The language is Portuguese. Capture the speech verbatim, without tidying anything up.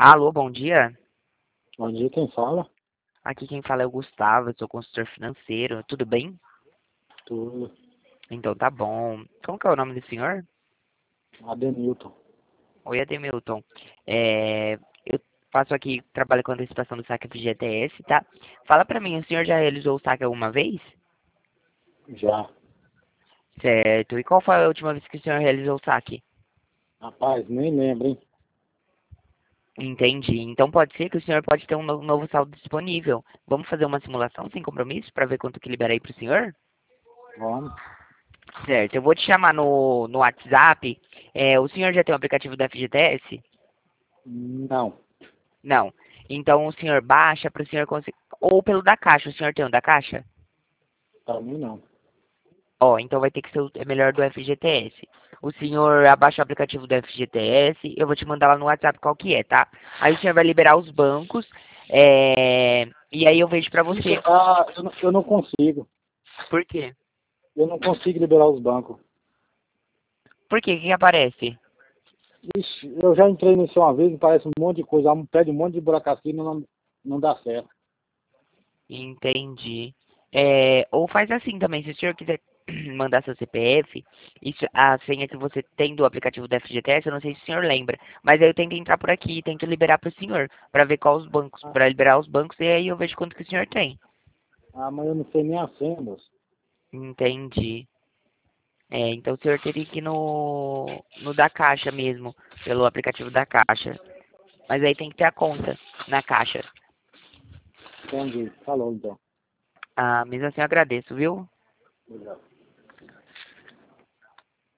Alô, bom dia. Bom dia, quem fala? Aqui quem fala é o Gustavo, eu sou consultor financeiro. Tudo bem? Tudo. Então tá bom. Como que é o nome do senhor? Adenilton. Oi, Ademilton. É, eu faço aqui, trabalho com antecipação do saque F G T S, tá? Fala pra mim, o senhor já realizou o saque alguma vez? Já. Certo. E qual foi a última vez que o senhor realizou o saque? Rapaz, nem lembro, hein? Entendi. Então pode ser que o senhor pode ter um no- novo saldo disponível. Vamos fazer uma simulação sem compromisso para ver quanto que liberei para o senhor? Vamos. Certo, eu vou te chamar no, no WhatsApp. É, o senhor já tem o aplicativo do F G T S? Não. Não. Então o senhor baixa para o senhor conseguir. Ou pelo da Caixa, o senhor tem o da Caixa? Pra mim, não. Ó, então vai ter que ser o é melhor do F G T S. O senhor abaixa o aplicativo do F G T S, eu vou te mandar lá no WhatsApp qual que é, tá? Aí o senhor vai liberar os bancos, é, e aí eu vejo pra Isso, você. ah, eu não, eu não consigo. Por quê? Eu não consigo liberar os bancos. Por quê? O que que aparece? Ixi, eu já entrei nisso uma vez e parece um monte de coisa. Pede um monte de burocracia e não, não dá certo. Entendi. É, ou faz assim também, se o senhor quiser mandar seu C P F, isso, a senha que você tem do aplicativo da F G T S, eu não sei se o senhor lembra, mas aí eu tento entrar por aqui e tento liberar para o senhor, para ver quais os bancos, Ah, para liberar os bancos, e aí eu vejo quanto que o senhor tem. ah, mas eu não sei nem a senha, moço. Entendi. É, então o senhor teria que ir no, no da Caixa mesmo, pelo aplicativo da Caixa. Mas aí tem que ter a conta na Caixa. Entendi. Falou, então. Ah, mesmo assim eu agradeço, viu? Obrigado.